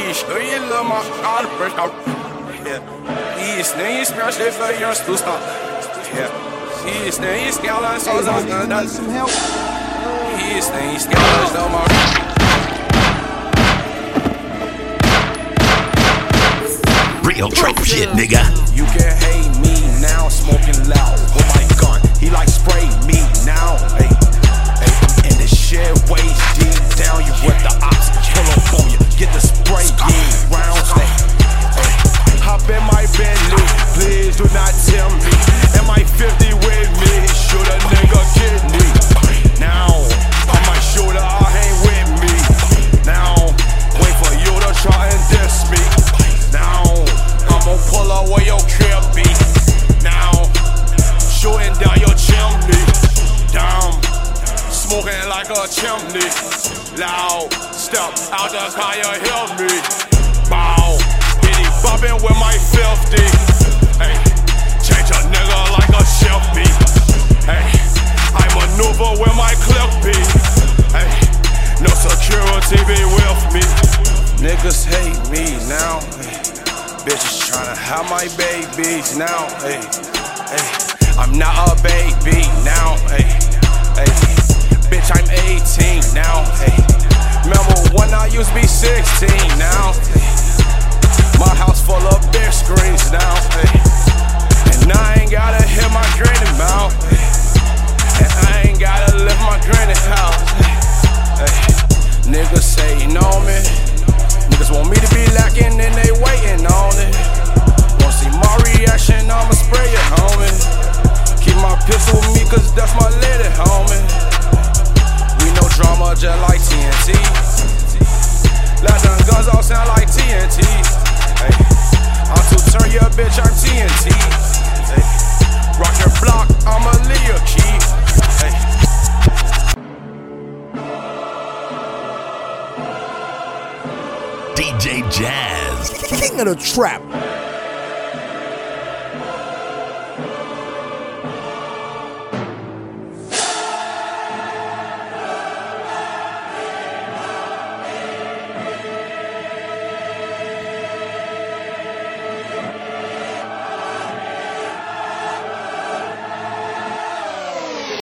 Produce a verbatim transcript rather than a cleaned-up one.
Show you love my God, first out. Yeah. These things especially for your stuff. Yeah. These things scala so Need some help? These things scala so my real trap shit, nigga. You can hate me now, smoking loud with my gun. He like spray me now. Hey, hey, and the shit waist deep down. You with the ops, pull up on you, get the spray deep rounds. Hey, hey, hop in my Bentley, please do not tell me. Am I fifty with me? Shoot a nigga kidney. Now, on my shoulder, I hang with me. Now, wait for you to try and diss me. Now, I'ma pull up where your crib be. Now, shooting down your chimney. Down, smoking like a chimney. Loud, step out the car, you hear me. Bow, bitty bopping with my fifty. Hey, change a nigga like a shifty. Hey, I maneuver with my clip be. Hey, no security be with me. Niggas hate me now. Hey. Bitches tryna have my babies now, hey, hey. I'm not a baby now, hey, hey. Bitch, I'm eighteen now, hey. Remember when I used to be sixteen now, hey. My house full of big screens now, hey. And I ain't gotta hit my granny mouth, hey. And I ain't gotta live my granny house, hey, hey. Niggas say no man. Niggas want me to be lacking and they waiting on it. Wanna see my reaction, I'ma spray it, homie. Keep my pistol with me cause that's my lady, homie. We no drama just like T N T. Let them guns all sound like T N T. Hey, I'm too turn your bitch, I'm T N T. Hey, rock your block, I'm a Leah key. Hey. D J Jazz, King of the trap.